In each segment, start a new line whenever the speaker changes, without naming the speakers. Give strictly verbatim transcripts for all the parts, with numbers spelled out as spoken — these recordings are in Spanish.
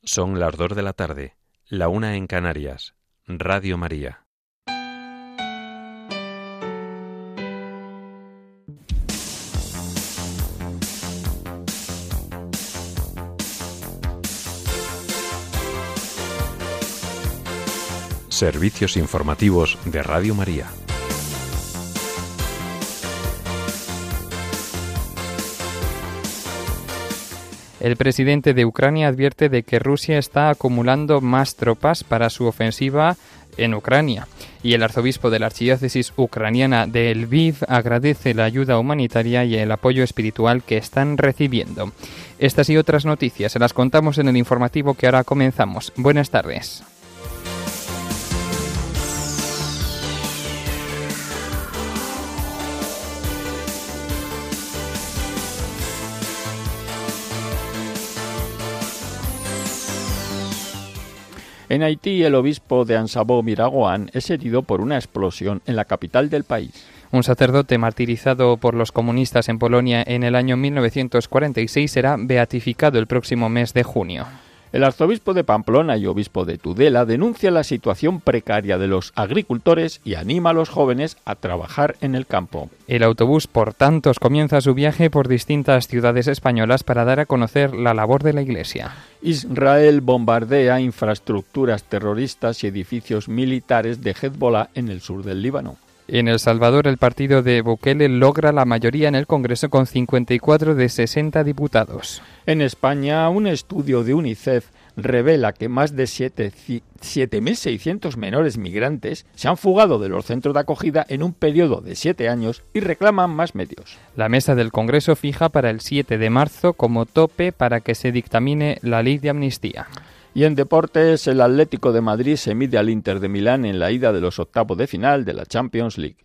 Son las dos de la tarde, la una en Canarias. Radio María. Servicios informativos de Radio María.
El presidente de Ucrania advierte de que Rusia está acumulando más tropas para su ofensiva en Ucrania. Y el arzobispo de la archidiócesis ucraniana de Lviv agradece la ayuda humanitaria y el apoyo espiritual que están recibiendo. Estas y otras noticias se las contamos en el informativo que ahora comenzamos. Buenas tardes.
En Haití, el obispo de Ansabó, Miragoán, es herido por una explosión en la capital del país.
Un sacerdote martirizado por los comunistas en Polonia en el año mil novecientos cuarenta y seis será beatificado el próximo mes de junio.
El arzobispo de Pamplona y obispo de Tudela denuncia la situación precaria de los agricultores y anima a los jóvenes a trabajar en el campo.
El autobús Por Tantos comienza su viaje por distintas ciudades españolas para dar a conocer la labor de la Iglesia.
Israel bombardea infraestructuras terroristas y edificios militares de Hezbollah en el sur del Líbano.
En El Salvador, el partido de Bukele logra la mayoría en el Congreso con cincuenta y cuatro de sesenta diputados.
En España, un estudio de UNICEF revela que más de siete mil seiscientos menores migrantes se han fugado de los centros de acogida en un periodo de siete años y reclaman más medios.
La mesa del Congreso fija para el siete de marzo como tope para que se dictamine la ley de amnistía.
Y en deportes, el Atlético de Madrid se mide al Inter de Milán en la ida de los octavos de final de la Champions League.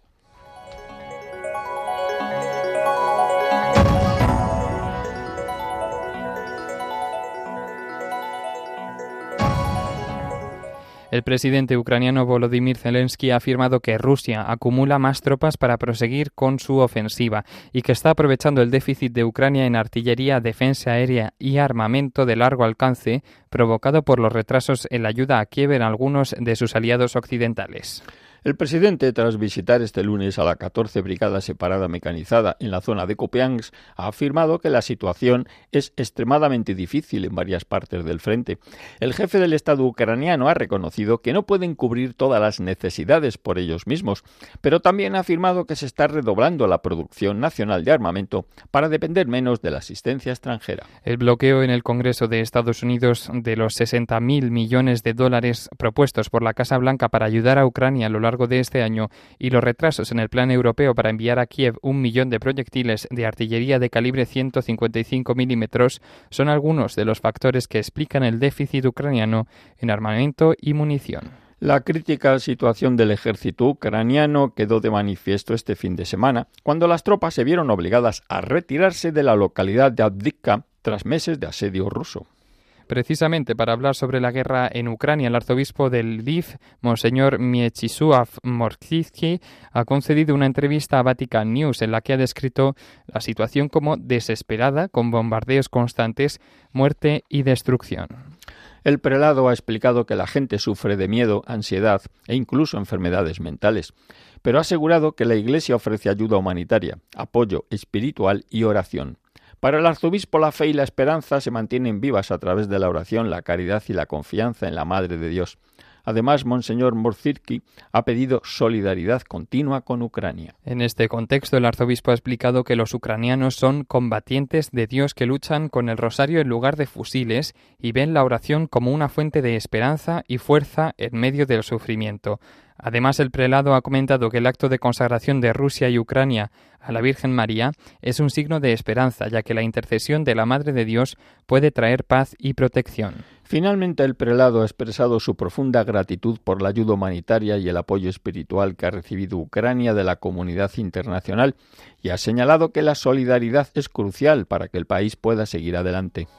El presidente ucraniano Volodymyr Zelensky ha afirmado que Rusia acumula más tropas para proseguir con su ofensiva y que está aprovechando el déficit de Ucrania en artillería, defensa aérea y armamento de largo alcance provocado por los retrasos en la ayuda a Kiev en algunos de sus aliados occidentales.
El presidente, tras visitar este lunes a la catorce Brigada Separada Mecanizada en la zona de Kupiansk, ha afirmado que la situación es extremadamente difícil en varias partes del frente. El jefe del Estado ucraniano ha reconocido que no pueden cubrir todas las necesidades por ellos mismos, pero también ha afirmado que se está redoblando la producción nacional de armamento para depender menos de la asistencia extranjera.
El bloqueo en el Congreso de Estados Unidos de los sesenta mil millones de dólares propuestos por la Casa Blanca para ayudar a Ucrania a lo largo de este año y los retrasos en el plan europeo para enviar a Kiev un millón de proyectiles de artillería de calibre ciento cincuenta y cinco milímetros son algunos de los factores que explican el déficit ucraniano en armamento y munición.
La crítica situación del ejército ucraniano quedó de manifiesto este fin de semana, cuando las tropas se vieron obligadas a retirarse de la localidad de Avdiivka tras meses de asedio ruso.
Precisamente para hablar sobre la guerra en Ucrania, el arzobispo de Lviv, Monseñor Mieczysław Morkicki, ha concedido una entrevista a Vatican News en la que ha descrito la situación como desesperada, con bombardeos constantes, muerte y destrucción.
El prelado ha explicado que la gente sufre de miedo, ansiedad e incluso enfermedades mentales, pero ha asegurado que la Iglesia ofrece ayuda humanitaria, apoyo espiritual y oración. Para el arzobispo, la fe y la esperanza se mantienen vivas a través de la oración, la caridad y la confianza en la Madre de Dios. Además, Monseñor Morkicki ha pedido solidaridad continua con Ucrania.
En este contexto, el arzobispo ha explicado que los ucranianos son combatientes de Dios que luchan con el rosario en lugar de fusiles y ven la oración como una fuente de esperanza y fuerza en medio del sufrimiento. Además, el prelado ha comentado que el acto de consagración de Rusia y Ucrania a la Virgen María es un signo de esperanza, ya que la intercesión de la Madre de Dios puede traer paz y protección.
Finalmente, el prelado ha expresado su profunda gratitud por la ayuda humanitaria y el apoyo espiritual que ha recibido Ucrania de la comunidad internacional y ha señalado que la solidaridad es crucial para que el país pueda seguir adelante.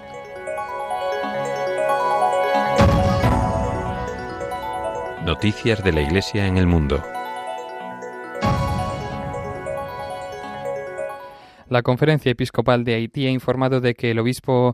Noticias de la Iglesia en el mundo.
La Conferencia Episcopal de Haití ha informado de que el obispo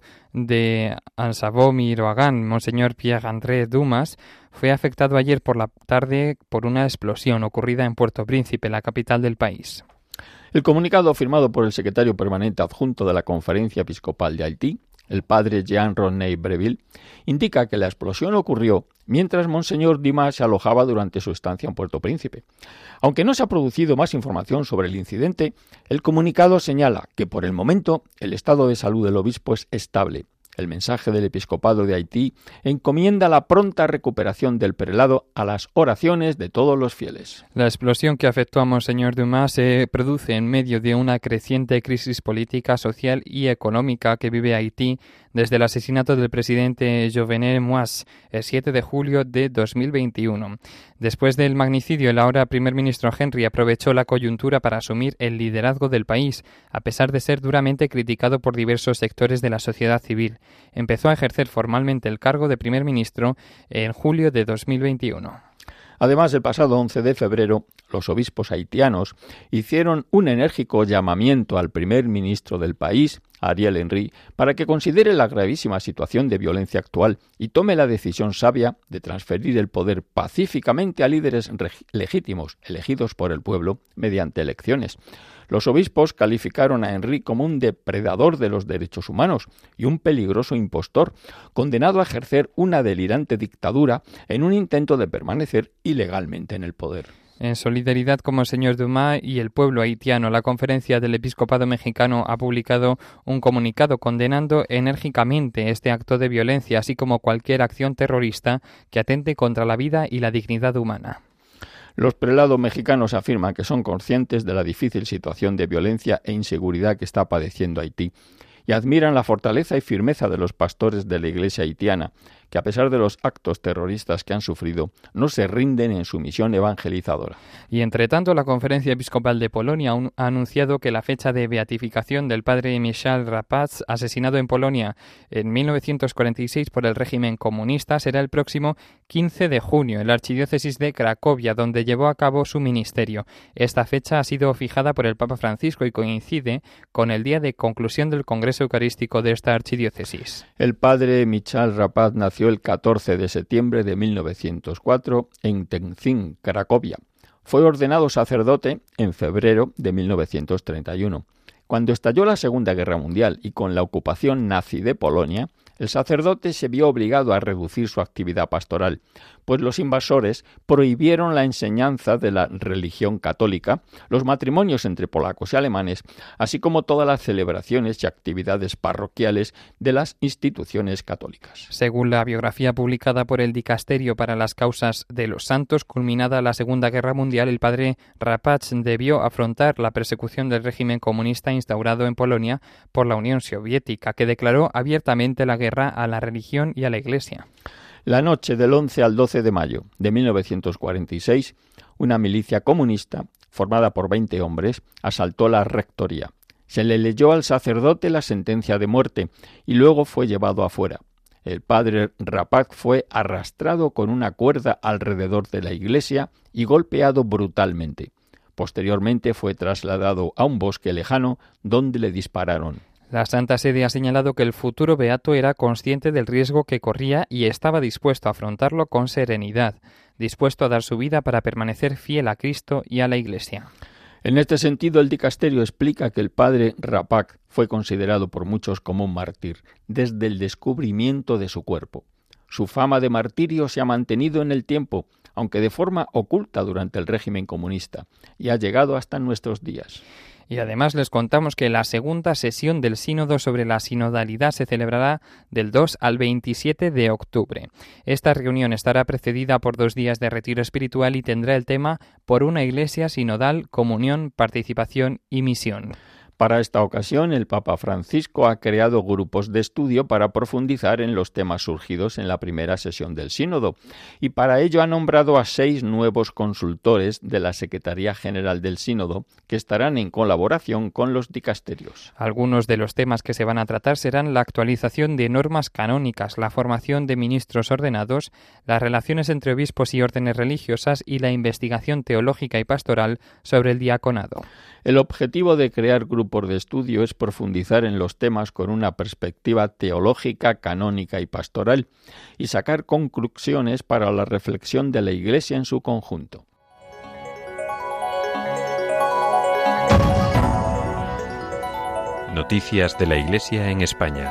de Ansabó-Miroagán, Monseñor Pierre-André Dumas, fue afectado ayer por la tarde por una explosión ocurrida en Puerto Príncipe, la capital del país.
El comunicado firmado por el secretario permanente adjunto de la Conferencia Episcopal de Haití, el padre Jean-René Breville, indica que la explosión ocurrió mientras Monseñor Dumas se alojaba durante su estancia en Puerto Príncipe. Aunque no se ha producido más información sobre el incidente, el comunicado señala que por el momento el estado de salud del obispo es estable. El mensaje del episcopado de Haití encomienda la pronta recuperación del prelado a las oraciones de todos los fieles.
La explosión que afectó a Monseñor Dumas se produce en medio de una creciente crisis política, social y económica que vive Haití desde el asesinato del presidente Jovenel Moïse el siete de julio de dos mil veintiuno. Después del magnicidio, el ahora primer ministro Henry aprovechó la coyuntura para asumir el liderazgo del país, a pesar de ser duramente criticado por diversos sectores de la sociedad civil. Empezó a ejercer formalmente el cargo de primer ministro en julio de dos mil veintiuno.
Además, el pasado once de febrero, los obispos haitianos hicieron un enérgico llamamiento al primer ministro del país, Ariel Henry, para que considere la gravísima situación de violencia actual y tome la decisión sabia de transferir el poder pacíficamente a líderes legítimos, elegidos por el pueblo mediante elecciones. Los obispos calificaron a Henry como un depredador de los derechos humanos y un peligroso impostor, condenado a ejercer una delirante dictadura en un intento de permanecer ilegalmente en el poder.
En solidaridad con Monseñor Dumas y el pueblo haitiano, la Conferencia del Episcopado Mexicano ha publicado un comunicado condenando enérgicamente este acto de violencia, así como cualquier acción terrorista que atente contra la vida y la dignidad humana.
Los prelados mexicanos afirman que son conscientes de la difícil situación de violencia e inseguridad que está padeciendo Haití y admiran la fortaleza y firmeza de los pastores de la Iglesia haitiana, que a pesar de los actos terroristas que han sufrido, no se rinden en su misión evangelizadora.
Y entre tanto, la Conferencia Episcopal de Polonia ha anunciado que la fecha de beatificación del padre Michal Rapacz, asesinado en Polonia en mil novecientos cuarenta y seis por el régimen comunista, será el próximo quince de junio en la archidiócesis de Cracovia, donde llevó a cabo su ministerio. Esta fecha ha sido fijada por el Papa Francisco y coincide con el día de conclusión del Congreso Eucarístico de esta archidiócesis.
El padre Michal Rapacz nació el catorce de septiembre de mil novecientos cuatro en Tenzin, Cracovia. Fue ordenado sacerdote en febrero de mil novecientos treinta y uno. Cuando estalló la Segunda Guerra Mundial y con la ocupación nazi de Polonia, el sacerdote se vio obligado a reducir su actividad pastoral, pues los invasores prohibieron la enseñanza de la religión católica, los matrimonios entre polacos y alemanes, así como todas las celebraciones y actividades parroquiales de las instituciones católicas.
Según la biografía publicada por el Dicasterio para las Causas de los Santos, culminada la Segunda Guerra Mundial, el padre Rapacz debió afrontar la persecución del régimen comunista instaurado en Polonia por la Unión Soviética, que declaró abiertamente la guerra a la religión y a la Iglesia.
La noche del once al doce de mayo de mil novecientos cuarenta y seis, una milicia comunista, formada por veinte hombres, asaltó la rectoría. Se le leyó al sacerdote la sentencia de muerte y luego fue llevado afuera. El padre Rapacz fue arrastrado con una cuerda alrededor de la iglesia y golpeado brutalmente. Posteriormente fue trasladado a un bosque lejano donde le dispararon.
La Santa Sede ha señalado que el futuro beato era consciente del riesgo que corría y estaba dispuesto a afrontarlo con serenidad, dispuesto a dar su vida para permanecer fiel a Cristo y a la Iglesia.
En este sentido, el dicasterio explica que el padre Rapacz fue considerado por muchos como un mártir desde el descubrimiento de su cuerpo. Su fama de martirio se ha mantenido en el tiempo, aunque de forma oculta durante el régimen comunista, y ha llegado hasta nuestros días.
Y además les contamos que la segunda sesión del Sínodo sobre la sinodalidad se celebrará del dos al veintisiete de octubre. Esta reunión estará precedida por dos días de retiro espiritual y tendrá el tema Por una Iglesia sinodal, comunión, participación y misión.
Para esta ocasión, el Papa Francisco ha creado grupos de estudio para profundizar en los temas surgidos en la primera sesión del Sínodo, y para ello ha nombrado a seis nuevos consultores de la Secretaría General del Sínodo, que estarán en colaboración con los dicasterios.
Algunos de los temas que se van a tratar serán la actualización de normas canónicas, la formación de ministros ordenados, las relaciones entre obispos y órdenes religiosas y la investigación teológica y pastoral sobre el diaconado.
El objetivo de crear grupos grupos de estudio es profundizar en los temas con una perspectiva teológica, canónica y pastoral, y sacar conclusiones para la reflexión de la Iglesia en su conjunto.
Noticias de la Iglesia en España.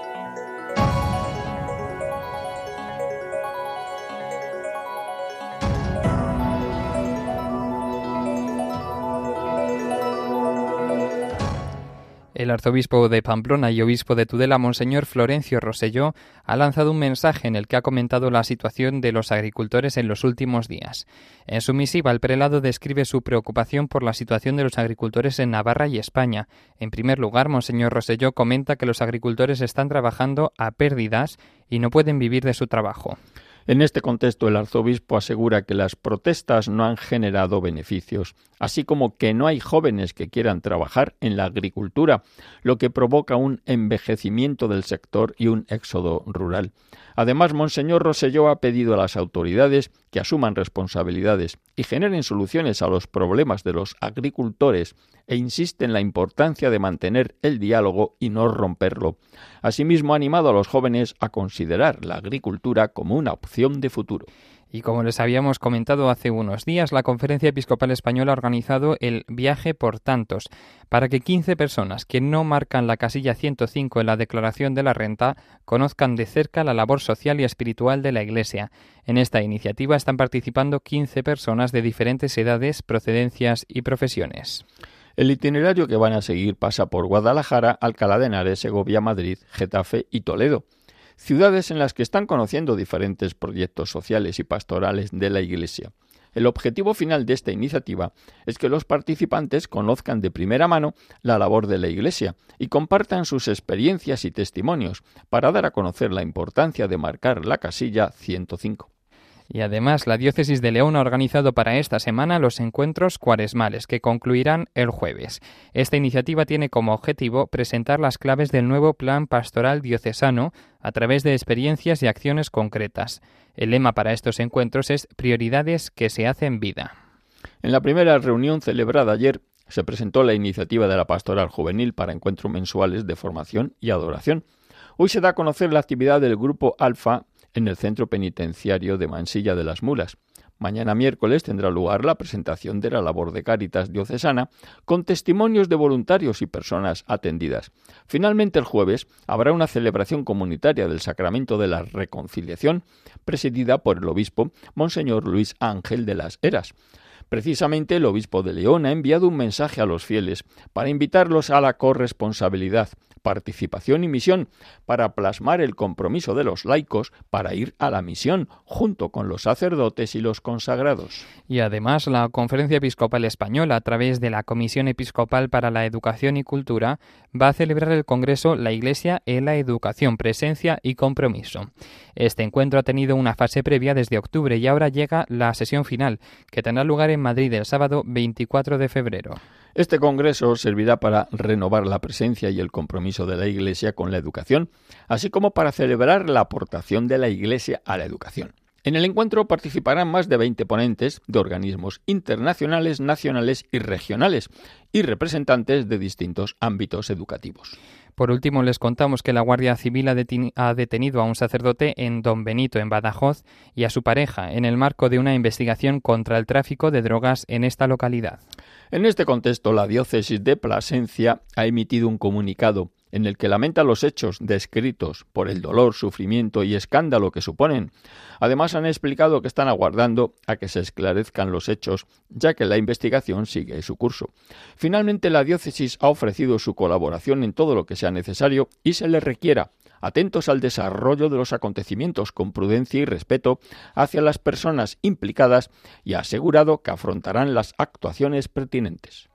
El arzobispo de Pamplona y obispo de Tudela, Monseñor Florencio Rosselló, ha lanzado un mensaje en el que ha comentado la situación de los agricultores en los últimos días. En su misiva, el prelado describe su preocupación por la situación de los agricultores en Navarra y España. En primer lugar, Monseñor Rosselló comenta que los agricultores están trabajando a pérdidas y no pueden vivir de su trabajo.
En este contexto, el arzobispo asegura que las protestas no han generado beneficios, así como que no hay jóvenes que quieran trabajar en la agricultura, lo que provoca un envejecimiento del sector y un éxodo rural. Además, Monseñor Rosselló ha pedido a las autoridades que asuman responsabilidades y generen soluciones a los problemas de los agricultores e insiste en la importancia de mantener el diálogo y no romperlo. Asimismo, ha animado a los jóvenes a considerar la agricultura como una opción de futuro.
Y como les habíamos comentado hace unos días, la Conferencia Episcopal Española ha organizado el Viaje por Tantos, para que quince personas que no marcan la casilla ciento cinco en la declaración de la renta conozcan de cerca la labor social y espiritual de la Iglesia. En esta iniciativa están participando quince personas de diferentes edades, procedencias y profesiones.
El itinerario que van a seguir pasa por Guadalajara, Alcalá de Henares, Segovia, Madrid, Getafe y Toledo, ciudades en las que están conociendo diferentes proyectos sociales y pastorales de la Iglesia. El objetivo final de esta iniciativa es que los participantes conozcan de primera mano la labor de la Iglesia y compartan sus experiencias y testimonios para dar a conocer la importancia de marcar la casilla ciento cinco.
Y además, la Diócesis de León ha organizado para esta semana los encuentros cuaresmales, que concluirán el jueves. Esta iniciativa tiene como objetivo presentar las claves del nuevo Plan Pastoral Diocesano a través de experiencias y acciones concretas. El lema para estos encuentros es Prioridades que se hacen vida.
En la primera reunión celebrada ayer, se presentó la iniciativa de la Pastoral Juvenil para encuentros mensuales de formación y adoración. Hoy se da a conocer la actividad del Grupo Alfa en el Centro Penitenciario de Mansilla de las Mulas. Mañana miércoles tendrá lugar la presentación de la labor de Cáritas diocesana con testimonios de voluntarios y personas atendidas. Finalmente, el jueves habrá una celebración comunitaria del Sacramento de la Reconciliación presidida por el obispo Monseñor Luis Ángel de las Heras. Precisamente el obispo de León ha enviado un mensaje a los fieles para invitarlos a la corresponsabilidad, participación y misión, para plasmar el compromiso de los laicos para ir a la misión, junto con los sacerdotes y los consagrados.
Y además, la Conferencia Episcopal Española, a través de la Comisión Episcopal para la Educación y Cultura, va a celebrar el Congreso La Iglesia en la Educación, Presencia y Compromiso. Este encuentro ha tenido una fase previa desde octubre y ahora llega la sesión final, que tendrá lugar en Madrid el sábado veinticuatro de febrero.
Este congreso servirá para renovar la presencia y el compromiso de la Iglesia con la educación, así como para celebrar la aportación de la Iglesia a la educación. En el encuentro participarán más de veinte ponentes de organismos internacionales, nacionales y regionales y representantes de distintos ámbitos educativos.
Por último, les contamos que la Guardia Civil ha, deten- ha detenido a un sacerdote en Don Benito, en Badajoz, y a su pareja, en el marco de una investigación contra el tráfico de drogas en esta localidad.
En este contexto, la diócesis de Plasencia ha emitido un comunicado en el que lamenta los hechos descritos por el dolor, sufrimiento y escándalo que suponen. Además, han explicado que están aguardando a que se esclarezcan los hechos, ya que la investigación sigue su curso. Finalmente, la diócesis ha ofrecido su colaboración en todo lo que sea necesario y se le requiera, atentos al desarrollo de los acontecimientos con prudencia y respeto hacia las personas implicadas, y ha asegurado que afrontarán las actuaciones pertinentes.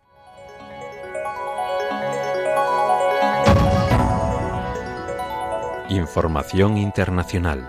Información internacional.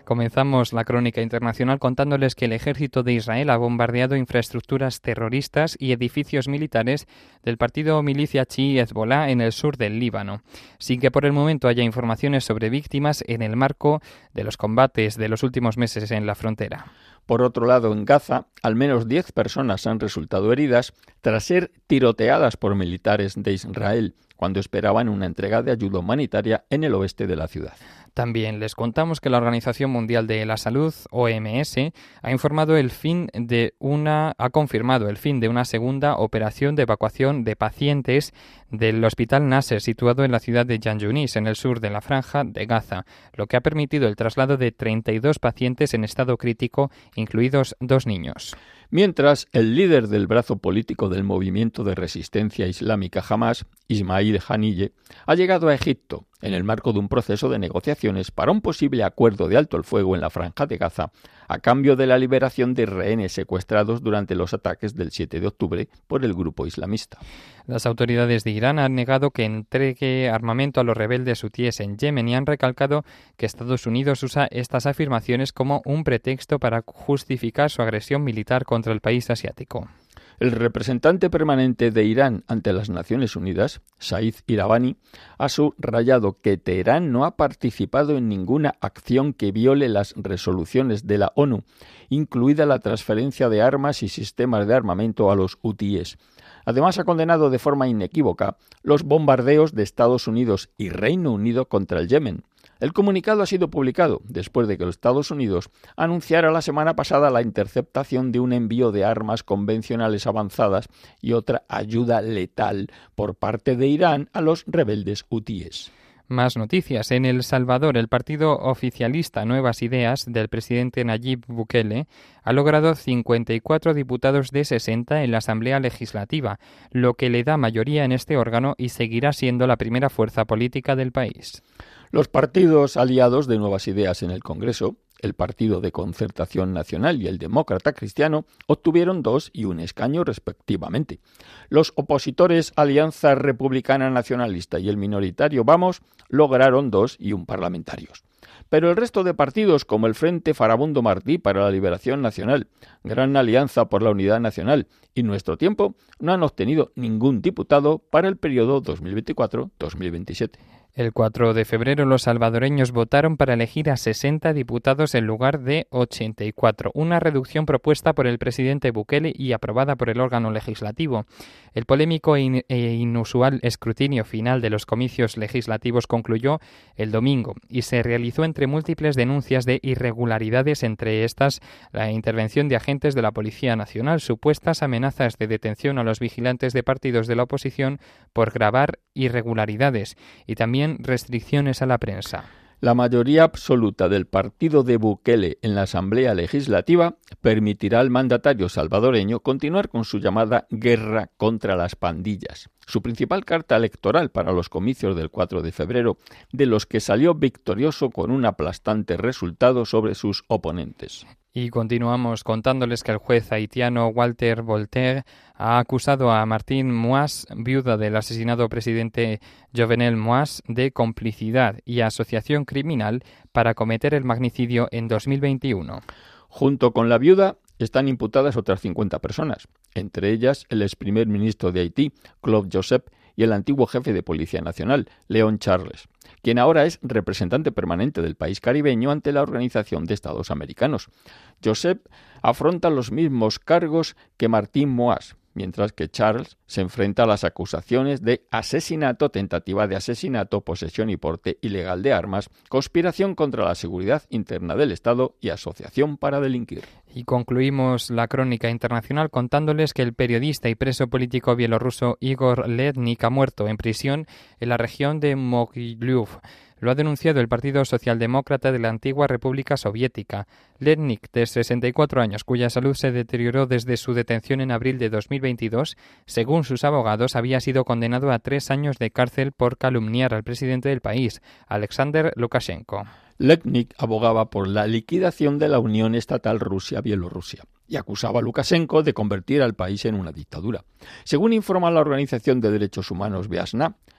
Comenzamos la crónica internacional contándoles que el ejército de Israel ha bombardeado infraestructuras terroristas y edificios militares del partido milicia chií Hezbollah en el sur del Líbano, sin que por el momento haya informaciones sobre víctimas en el marco de los combates de los últimos meses en la frontera.
Por otro lado, en Gaza, al menos diez personas han resultado heridas tras ser tiroteadas por militares de Israel cuando esperaban una entrega de ayuda humanitaria en el oeste de la ciudad.
También les contamos que la Organización Mundial de la Salud, O M S, ha informado el fin de una, ha confirmado el fin de una segunda operación de evacuación de pacientes del Hospital Nasser, situado en la ciudad de Jan Yunis, en el sur de la Franja de Gaza, lo que ha permitido el traslado de treinta y dos pacientes en estado crítico, incluidos dos niños.
Mientras, el líder del brazo político del movimiento de resistencia islámica Hamas, Ismail Haniyeh, ha llegado a Egipto en el marco de un proceso de negociaciones para un posible acuerdo de alto el fuego en la Franja de Gaza, a cambio de la liberación de rehenes secuestrados durante los ataques del siete de octubre por el grupo islamista.
Las autoridades de Irán han negado que entregue armamento a los rebeldes hutíes en Yemen y han recalcado que Estados Unidos usa estas afirmaciones como un pretexto para justificar su agresión militar contra el país asiático.
El representante permanente de Irán ante las Naciones Unidas, Said Iravani, ha subrayado que Teherán no ha participado en ninguna acción que viole las resoluciones de la ONU, incluida la transferencia de armas y sistemas de armamento a los hutíes. Además, ha condenado de forma inequívoca los bombardeos de Estados Unidos y Reino Unido contra el Yemen. El comunicado ha sido publicado después de que los Estados Unidos anunciara la semana pasada la interceptación de un envío de armas convencionales avanzadas y otra ayuda letal por parte de Irán a los rebeldes hutíes.
Más noticias. En El Salvador, el partido oficialista Nuevas Ideas del presidente Nayib Bukele ha logrado cincuenta y cuatro diputados de sesenta en la Asamblea Legislativa, lo que le da mayoría en este órgano y seguirá siendo la primera fuerza política del país.
Los partidos aliados de Nuevas Ideas en el Congreso, el Partido de Concertación Nacional y el Demócrata Cristiano, obtuvieron dos y un escaño respectivamente. Los opositores Alianza Republicana Nacionalista y el minoritario Vamos lograron dos y un parlamentarios. Pero el resto de partidos, como el Frente Farabundo Martí para la Liberación Nacional, Gran Alianza por la Unidad Nacional y Nuestro Tiempo, no han obtenido ningún diputado para el periodo dos mil veinticuatro a dos mil veintisiete.
El cuatro de febrero los salvadoreños votaron para elegir a sesenta diputados en lugar de ochenta y cuatro, una reducción propuesta por el presidente Bukele y aprobada por el órgano legislativo. El polémico e inusual escrutinio final de los comicios legislativos concluyó el domingo y se realizó entre múltiples denuncias de irregularidades, entre estas la intervención de agentes de la Policía Nacional, supuestas amenazas de detención a los vigilantes de partidos de la oposición por grabar irregularidades y también restricciones a la prensa.
La mayoría absoluta del partido de Bukele en la Asamblea Legislativa permitirá al mandatario salvadoreño continuar con su llamada guerra contra las pandillas, su principal carta electoral para los comicios del cuatro de febrero, de los que salió victorioso con un aplastante resultado sobre sus oponentes.
Y continuamos contándoles que el juez haitiano Walter Voltaire ha acusado a Martín Moïse, viuda del asesinado presidente Jovenel Moïse, de complicidad y asociación criminal para cometer el magnicidio en dos mil veintiuno.
Junto con la viuda están imputadas otras cincuenta personas, entre ellas el ex primer ministro de Haití, Claude Joseph, y el antiguo jefe de Policía Nacional, Leon Charles, quien ahora es representante permanente del país caribeño ante la Organización de Estados Americanos. Joseph afronta los mismos cargos que Martín Moïse, mientras que Charles se enfrenta a las acusaciones de asesinato, tentativa de asesinato, posesión y porte ilegal de armas, conspiración contra la seguridad interna del Estado y asociación para delinquir.
Y concluimos la crónica internacional contándoles que el periodista y preso político bielorruso Igor Lednik ha muerto en prisión en la región de Mogilev. Lo ha denunciado el Partido Socialdemócrata de la antigua República Soviética. Lednik, de sesenta y cuatro años, cuya salud se deterioró desde su detención en abril de dos mil veintidós, según sus abogados, había sido condenado a tres años de cárcel por calumniar al presidente del país, Alexander Lukashenko.
Lednik abogaba por la liquidación de la Unión Estatal Rusia-Bielorrusia y acusaba a Lukashenko de convertir al país en una dictadura. Según informa la organización de derechos humanos Viasna,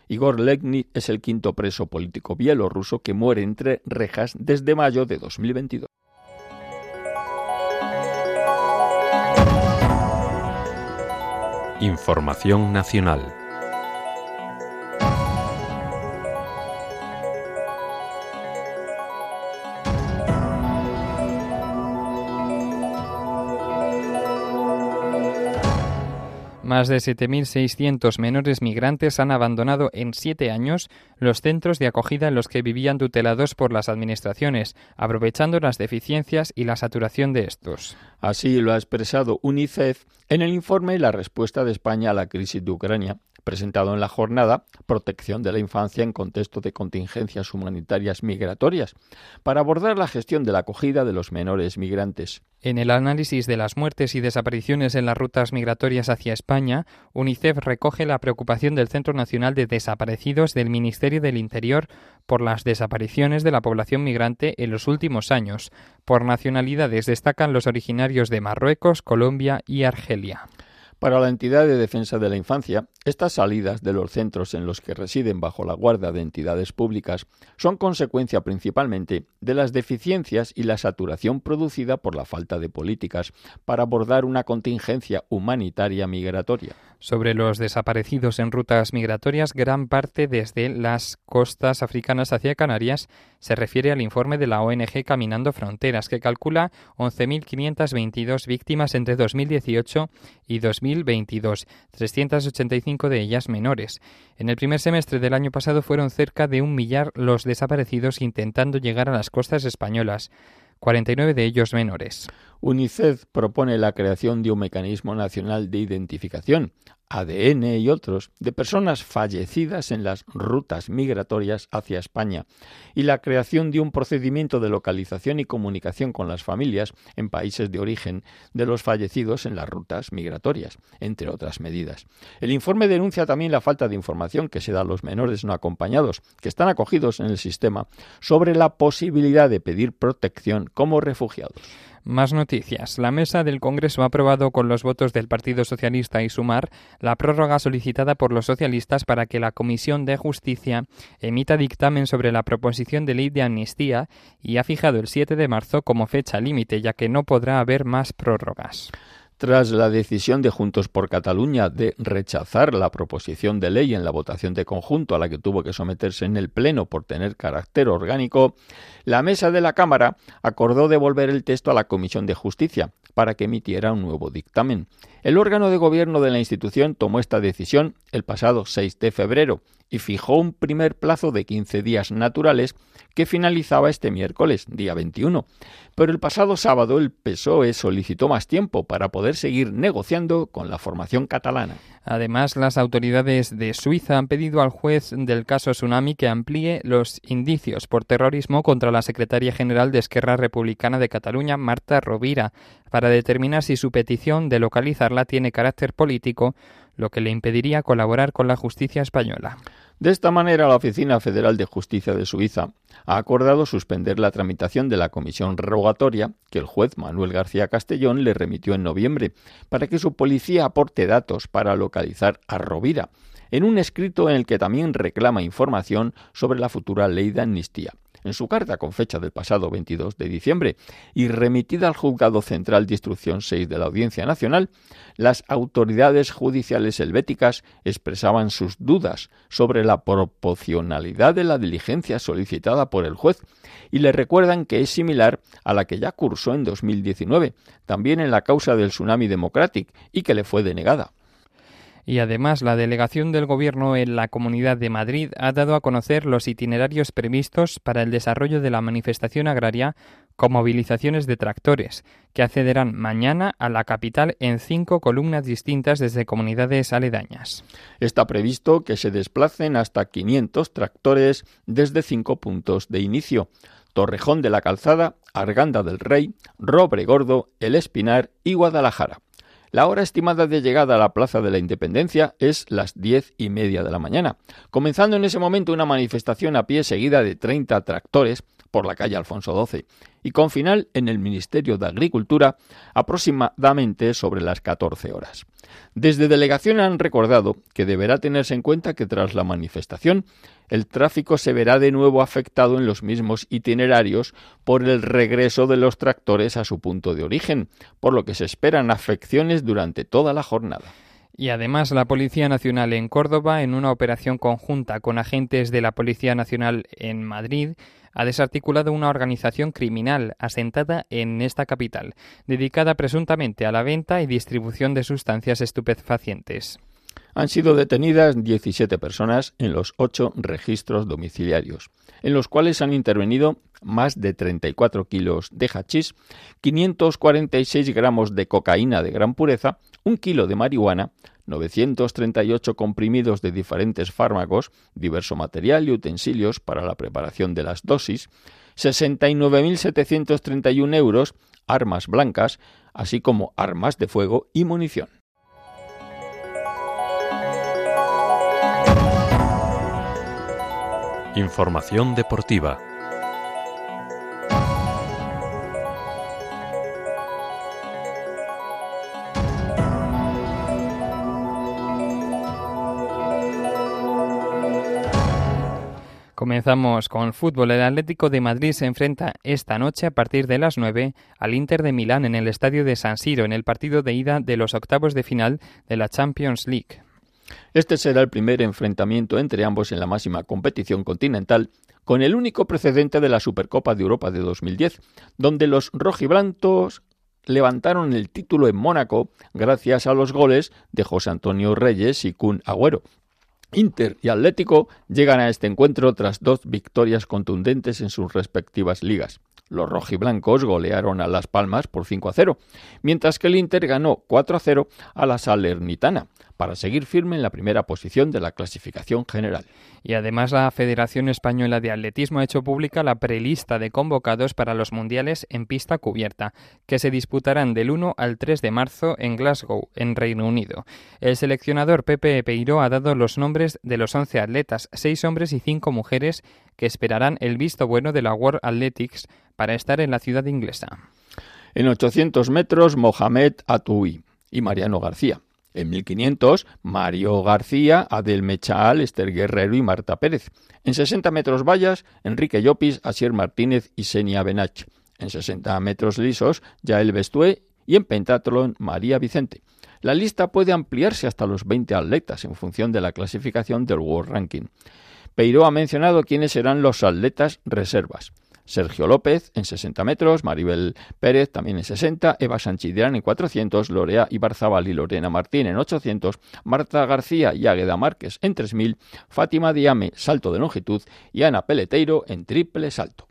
Igor Legni es el quinto preso político bielorruso que muere entre rejas desde mayo de dos mil veintidós.
Información nacional.
Más de siete mil seiscientos menores migrantes han abandonado en siete años los centros de acogida en los que vivían tutelados por las administraciones, aprovechando las deficiencias y la saturación de estos.
Así lo ha expresado UNICEF en el informe La respuesta de España a la crisis de Ucrania, presentado en la jornada Protección de la Infancia en contexto de contingencias humanitarias migratorias, para abordar la gestión de la acogida de los menores migrantes.
En el análisis de las muertes y desapariciones en las rutas migratorias hacia España, UNICEF recoge la preocupación del Centro Nacional de Desaparecidos del Ministerio del Interior por las desapariciones de la población migrante en los últimos años. Por nacionalidades destacan los originarios de Marruecos, Colombia y Argelia.
Para la entidad de defensa de la infancia, estas salidas de los centros en los que residen bajo la guarda de entidades públicas son consecuencia principalmente de las deficiencias y la saturación producida por la falta de políticas para abordar una contingencia humanitaria migratoria.
Sobre los desaparecidos en rutas migratorias, gran parte desde las costas africanas hacia Canarias se refiere al informe de la O N G Caminando Fronteras, que calcula once mil quinientas veintidós víctimas entre dos mil dieciocho y dos mil veintidós, trescientas ochenta y cinco de ellas menores. En el primer semestre del año pasado fueron cerca de un millar los desaparecidos intentando llegar a las costas españolas, cuarenta y nueve de ellos menores.
UNICEF propone la creación de un mecanismo nacional de identificación, A D N y otros, de personas fallecidas en las rutas migratorias hacia España y la creación de un procedimiento de localización y comunicación con las familias en países de origen de los fallecidos en las rutas migratorias, entre otras medidas. El informe denuncia también la falta de información que se da a los menores no acompañados, que están acogidos en el sistema, sobre la posibilidad de pedir protección como refugiados.
Más noticias. La mesa del Congreso ha aprobado con los votos del Partido Socialista y Sumar la prórroga solicitada por los socialistas para que la Comisión de Justicia emita dictamen sobre la proposición de ley de amnistía y ha fijado el siete de marzo como fecha límite, ya que no podrá haber más prórrogas.
Tras la decisión de Juntos por Cataluña de rechazar la proposición de ley en la votación de conjunto a la que tuvo que someterse en el Pleno por tener carácter orgánico, la mesa de la Cámara acordó devolver el texto a la Comisión de Justicia para que emitiera un nuevo dictamen. El órgano de gobierno de la institución tomó esta decisión el pasado seis de febrero y fijó un primer plazo de quince días naturales que finalizaba este miércoles, día veintiuno. Pero el pasado sábado el P S O E solicitó más tiempo para poder seguir negociando con la formación catalana.
Además, las autoridades de Suiza han pedido al juez del caso Tsunami que amplíe los indicios por terrorismo contra la secretaria general de Esquerra Republicana de Cataluña, Marta Rovira, para determinar si su petición de localizarla tiene carácter político, lo que le impediría colaborar con la justicia española.
De esta manera, la Oficina Federal de Justicia de Suiza ha acordado suspender la tramitación de la comisión rogatoria que el juez Manuel García Castellón le remitió en noviembre para que su policía aporte datos para localizar a Rovira, en un escrito en el que también reclama información sobre la futura ley de amnistía. En su carta con fecha del pasado veintidós de diciembre y remitida al Juzgado Central de Instrucción seis de la Audiencia Nacional, las autoridades judiciales helvéticas expresaban sus dudas sobre la proporcionalidad de la diligencia solicitada por el juez y le recuerdan que es similar a la que ya cursó en dos mil diecinueve, también en la causa del Tsunami Democratic, y que le fue denegada.
Y además, la delegación del Gobierno en la Comunidad de Madrid ha dado a conocer los itinerarios previstos para el desarrollo de la manifestación agraria con movilizaciones de tractores, que accederán mañana a la capital en cinco columnas distintas desde comunidades aledañas. Está
previsto que se desplacen hasta quinientos tractores desde cinco puntos de inicio: Torrejón de la Calzada, Arganda del Rey, Robregordo, El Espinar y Guadalajara. La hora estimada de llegada a la Plaza de la Independencia es las diez y media de la mañana, comenzando en ese momento una manifestación a pie seguida de treinta tractores por la calle Alfonso doce, y con final en el Ministerio de Agricultura aproximadamente sobre las catorce horas. Desde delegación han recordado que deberá tenerse en cuenta que tras la manifestación el tráfico se verá de nuevo afectado en los mismos itinerarios por el regreso de los tractores a su punto de origen, por lo que se esperan afecciones durante toda la jornada.
Y además la Policía Nacional en Córdoba, en una operación conjunta con agentes de la Policía Nacional en Madrid, ha desarticulado una organización criminal asentada en esta capital, dedicada presuntamente a la venta y distribución de sustancias estupefacientes.
Han sido detenidas diecisiete personas en los ocho registros domiciliarios, en los cuales han intervenido más de treinta y cuatro kilos de hachís, quinientos cuarenta y seis gramos de cocaína de gran pureza, un kilo de marihuana, novecientos treinta y ocho comprimidos de diferentes fármacos, diverso material y utensilios para la preparación de las dosis, sesenta y nueve mil setecientos treinta y uno euros, armas blancas, así como armas de fuego y munición.
Información deportiva.
Comenzamos con fútbol. El Atlético de Madrid se enfrenta esta noche a partir de las nueve al Inter de Milán en el estadio de San Siro en el partido de ida de los octavos de final de la Champions League.
Este será el primer enfrentamiento entre ambos en la máxima competición continental, con el único precedente de la Supercopa de Europa de dos mil diez, donde los rojiblancos levantaron el título en Mónaco gracias a los goles de José Antonio Reyes y Kun Agüero. Inter y Atlético llegan a este encuentro tras dos victorias contundentes en sus respectivas ligas. Los rojiblancos golearon a Las Palmas por cinco a cero, mientras que el Inter ganó cuatro a cero a la Salernitana, para seguir firme en la primera posición de la clasificación general.
Y además la Federación Española de Atletismo ha hecho pública la prelista de convocados para los mundiales en pista cubierta, que se disputarán del uno al tres de marzo en Glasgow, en Reino Unido. El seleccionador Pepe Peiró ha dado los nombres de los once atletas, seis hombres y cinco mujeres, que esperarán el visto bueno de la World Athletics para estar en la ciudad inglesa.
En ochocientos metros, Mohamed Atoui y Mariano García. En mil quinientos, Mario García, Adel Mechaal, Esther Guerrero y Marta Pérez. En sesenta metros vallas, Enrique Llopis, Asier Martínez y Senia Benach. En sesenta metros lisos, Yael Bestué y en pentatlón, María Vicente. La lista puede ampliarse hasta los veinte atletas en función de la clasificación del World Ranking. Peiró ha mencionado quiénes serán los atletas reservas. Sergio López en sesenta metros, Maribel Pérez también en sesenta, Eva Sanchidrán en cuatrocientos, Lorea Ibarzabal y Lorena Martín en ochocientos, Marta García y Águeda Márquez en tres mil, Fátima Diame salto de longitud y Ana Peleteiro en triple salto.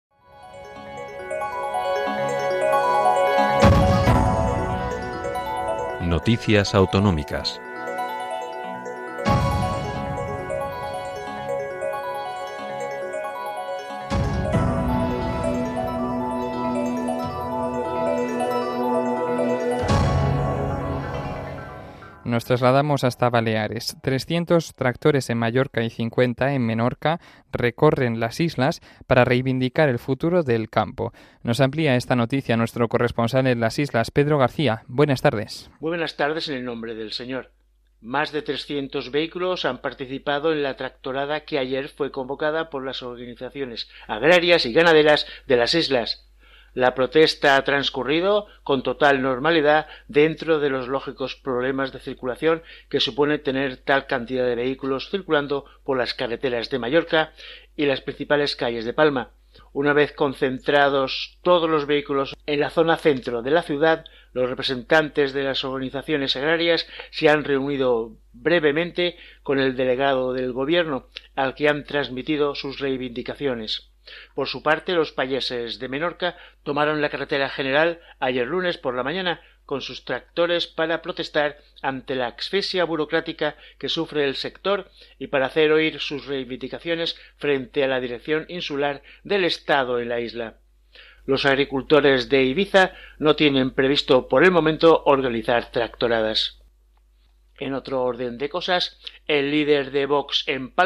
Noticias autonómicas.
Nos trasladamos hasta Baleares. trescientos tractores en Mallorca y cincuenta en Menorca recorren las islas para reivindicar el futuro del campo. Nos amplía esta noticia nuestro corresponsal en las islas, Pedro García. Buenas tardes.
Muy buenas tardes en el nombre del Señor. Más de trescientos vehículos han participado en la tractorada que ayer fue convocada por las organizaciones agrarias y ganaderas de las islas. La protesta ha transcurrido con total normalidad dentro de los lógicos problemas de circulación que supone tener tal cantidad de vehículos circulando por las carreteras de Mallorca y las principales calles de Palma. Una vez concentrados todos los vehículos en la zona centro de la ciudad, los representantes de las organizaciones agrarias se han reunido brevemente con el delegado del gobierno, al que han transmitido sus reivindicaciones. Por su parte, los payeses de Menorca tomaron la carretera general ayer lunes por la mañana con sus tractores para protestar ante la asfixia burocrática que sufre el sector y para hacer oír sus reivindicaciones frente a la dirección insular del Estado en la isla. Los agricultores de Ibiza no tienen previsto por el momento organizar tractoradas. En otro orden de cosas, el líder de Vox en Palma,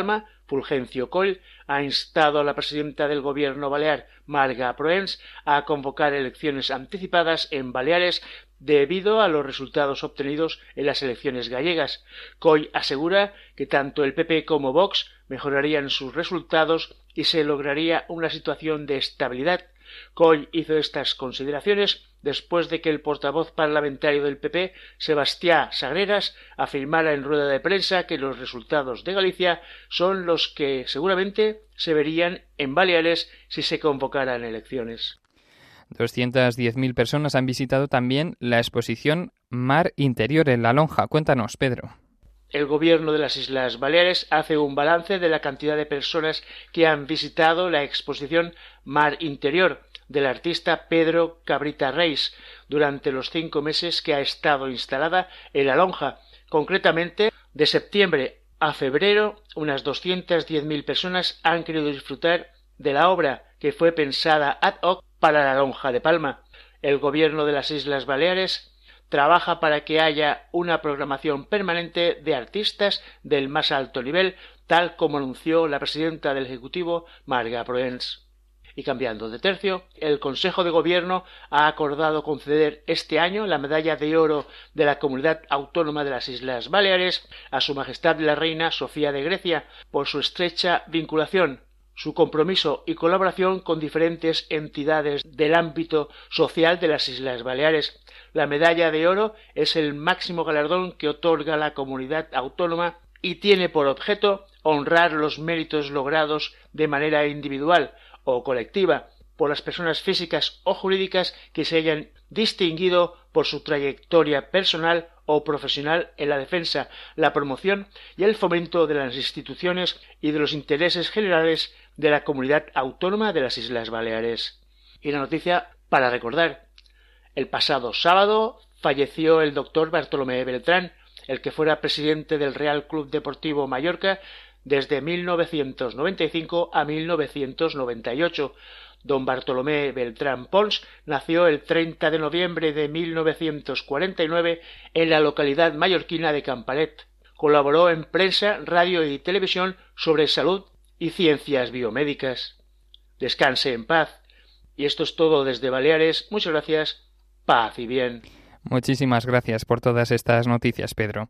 Fulgencio Coll ha instado a la presidenta del Gobierno balear, Marga Proens, a convocar elecciones anticipadas en Baleares debido a los resultados obtenidos en las elecciones gallegas. Coll asegura que tanto el P P como Vox mejorarían sus resultados y se lograría una situación de estabilidad. Coll hizo estas consideraciones después de que el portavoz parlamentario del P P, Sebastián Sagreras, afirmara en rueda de prensa que los resultados de Galicia son los que seguramente se verían en Baleares si se convocaran elecciones.
doscientas diez mil personas han visitado también la exposición Mar Interior en La Lonja. Cuéntanos, Pedro.
El Gobierno de las Islas Baleares hace un balance de la cantidad de personas que han visitado la exposición Mar Interior del artista Pedro Cabrita Reis durante los cinco meses que ha estado instalada en La Lonja. Concretamente, de septiembre a febrero, unas doscientas diez mil personas han querido disfrutar de la obra que fue pensada ad hoc para La Lonja de Palma. El Gobierno de las Islas Baleares trabaja para que haya una programación permanente de artistas del más alto nivel, tal como anunció la presidenta del Ejecutivo, Marga Proens. Y cambiando de tercio, el Consejo de Gobierno ha acordado conceder este año la Medalla de Oro de la Comunidad Autónoma de las Islas Baleares a Su Majestad la Reina Sofía de Grecia por su estrecha vinculación, su compromiso y colaboración con diferentes entidades del ámbito social de las Islas Baleares. La Medalla de Oro es el máximo galardón que otorga la comunidad autónoma y tiene por objeto honrar los méritos logrados de manera individual o colectiva por las personas físicas o jurídicas que se hayan distinguido por su trayectoria personal o profesional en la defensa, la promoción y el fomento de las instituciones y de los intereses generales de la comunidad autónoma de las Islas Baleares. Y la noticia para recordar: el pasado sábado falleció el doctor Bartolomé Beltrán, el que fuera presidente del Real Club Deportivo Mallorca desde mil novecientos noventa y cinco a mil novecientos noventa y ocho. Don Bartolomé Beltrán Pons nació el treinta de noviembre de mil novecientos cuarenta y nueve en la localidad mallorquina de Campanet. Colaboró en prensa, radio y televisión sobre salud y ciencias biomédicas. Descanse en paz. Y esto es todo desde Baleares. Muchas gracias. Paz y bien.
Muchísimas gracias por todas estas noticias, Pedro.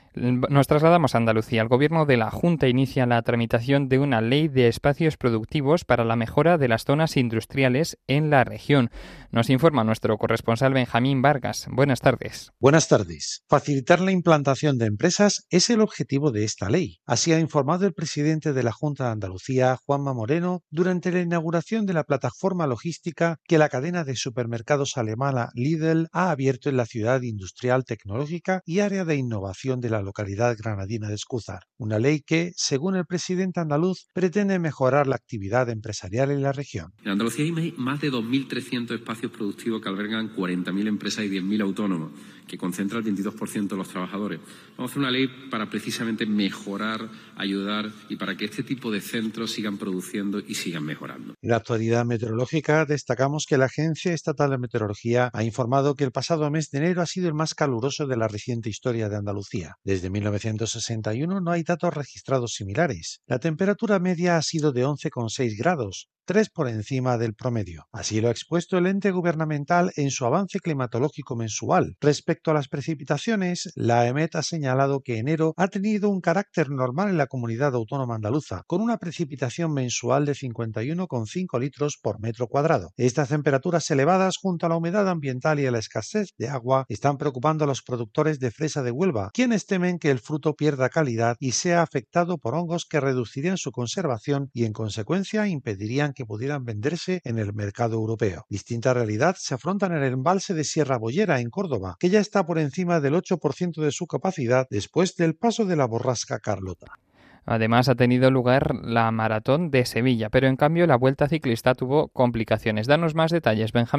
Nos trasladamos a Andalucía. El Gobierno de la Junta inicia la tramitación de una ley de espacios productivos para la mejora de las zonas industriales en la región. Nos informa nuestro corresponsal Benjamín Vargas. Buenas tardes.
Buenas tardes. Facilitar la implantación de empresas es el objetivo de esta ley. Así ha informado el presidente de la Junta de Andalucía, Juanma Moreno, durante la inauguración de la plataforma logística que la cadena de supermercados alemana Lidl ha abierto en la ciudad industrial tecnológica y área de innovación de la localidad granadina de Escúzar. Una ley que, según el presidente andaluz, pretende mejorar la actividad empresarial en la región.
En Andalucía hay más de dos mil trescientos espacios productivos que albergan cuarenta mil empresas y diez mil autónomos, que concentra el veintidós por ciento de los trabajadores. Vamos a hacer una ley para precisamente mejorar, ayudar y para que este tipo de centros sigan produciendo y sigan mejorando.
En la actualidad meteorológica destacamos que la Agencia Estatal de Meteorología ha informado que el pasado mes de enero ha sido el más caluroso de la reciente historia de Andalucía. Desde mil novecientos sesenta y uno no hay datos registrados similares. La temperatura media ha sido de once coma seis grados, tres por encima del promedio. Así lo ha expuesto el ente gubernamental en su avance climatológico mensual. Respecto a las precipitaciones, la E M E T ha señalado que enero ha tenido un carácter normal en la comunidad autónoma andaluza, con una precipitación mensual de cincuenta y uno coma cinco litros por metro cuadrado. Estas temperaturas elevadas, junto a la humedad ambiental y a la escasez de agua, están preocupando a los productores de fresa de Huelva, quienes temen que el fruto pierda calidad y sea afectado por hongos que reducirían su conservación y, en consecuencia, impedirían que pudieran venderse en el mercado europeo. Distinta realidad se afronta en el embalse de Sierra Bollera, en Córdoba, que ya está por encima del ocho por ciento de su capacidad después del paso de la borrasca Carlota.
Además, ha tenido lugar la maratón de Sevilla, pero en cambio la Vuelta Ciclista tuvo complicaciones. Danos más detalles, Benjamín.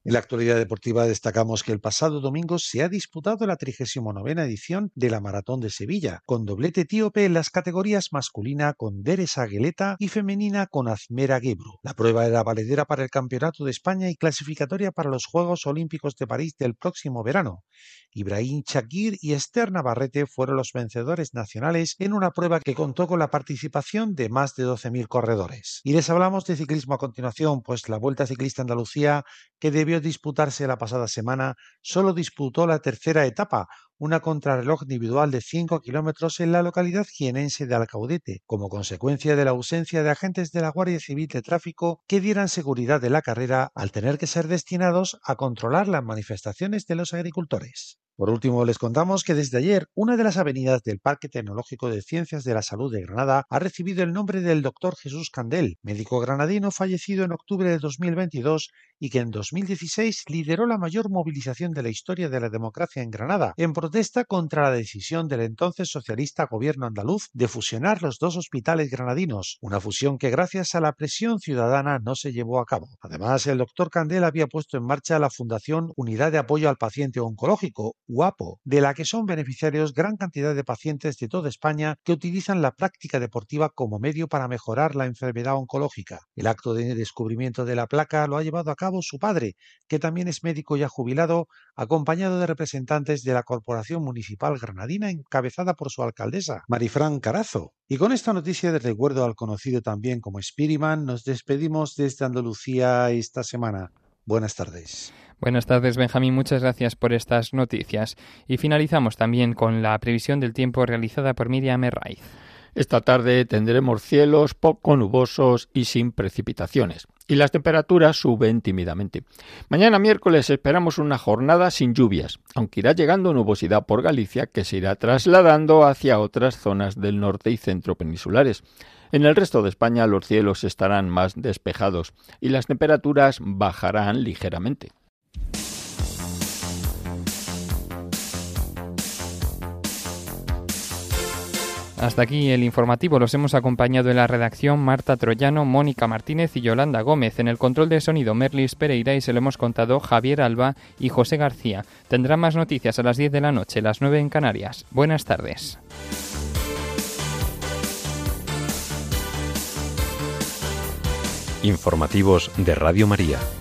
En la actualidad deportiva destacamos que el pasado domingo se ha disputado la trigésima novena edición de la Maratón de Sevilla, con doblete etíope en las categorías masculina con Deres Aguileta y femenina con Azmera Gebru. La prueba era valedera para el Campeonato de España y clasificatoria para los Juegos Olímpicos de París del próximo verano. Ibrahim Chakir y Esther Navarrete fueron los vencedores nacionales en una prueba que contó con la participación de más de doce mil corredores. Y les hablamos de ciclismo a continuación, pues la Vuelta Ciclista Andalucía, que debió disputarse la pasada semana, solo disputó la tercera etapa, una contrarreloj individual de cinco kilómetros en la localidad jienense de Alcaudete, como consecuencia de la ausencia de agentes de la Guardia Civil de Tráfico que dieran seguridad de la carrera al tener que ser destinados a controlar las manifestaciones de los agricultores. Por último, les contamos que desde ayer una de las avenidas del Parque Tecnológico de Ciencias de la Salud de Granada ha recibido el nombre del doctor Jesús Candel, médico granadino fallecido en octubre de dos mil veintidós y que en dos mil dieciséis lideró la mayor movilización de la historia de la democracia en Granada, en protesta contra la decisión del entonces socialista gobierno andaluz de fusionar los dos hospitales granadinos, una fusión que gracias a la presión ciudadana no se llevó a cabo. Además, el doctor Candel había puesto en marcha la Fundación Unidad de Apoyo al Paciente Oncológico, U A P O, de la que son beneficiarios gran cantidad de pacientes de toda España que utilizan la práctica deportiva como medio para mejorar la enfermedad oncológica. El acto de descubrimiento de la placa lo ha llevado a cabo su padre, que también es médico ya jubilado, acompañado de representantes de la Corporación Municipal Granadina encabezada por su alcaldesa, Marifran Carazo. Y con esta noticia de recuerdo al conocido también como Spiriman, nos despedimos desde Andalucía esta semana. Buenas tardes.
Buenas tardes, Benjamín. Muchas gracias por estas noticias. Y finalizamos también con la previsión del tiempo realizada por Miriam Herraiz.
Esta tarde tendremos cielos poco nubosos y sin precipitaciones, y las temperaturas suben tímidamente. Mañana miércoles esperamos una jornada sin lluvias, aunque irá llegando nubosidad por Galicia que se irá trasladando hacia otras zonas del norte y centro peninsulares. En el resto de España los cielos estarán más despejados y las temperaturas bajarán ligeramente.
Hasta aquí el informativo. Los hemos acompañado en la redacción Marta Troyano, Mónica Martínez y Yolanda Gómez. En el control de sonido Merlis Pereira y se lo hemos contado Javier Alba y José García. Tendrán más noticias a las diez de la noche, las nueve en Canarias. Buenas tardes.
Informativos de Radio María.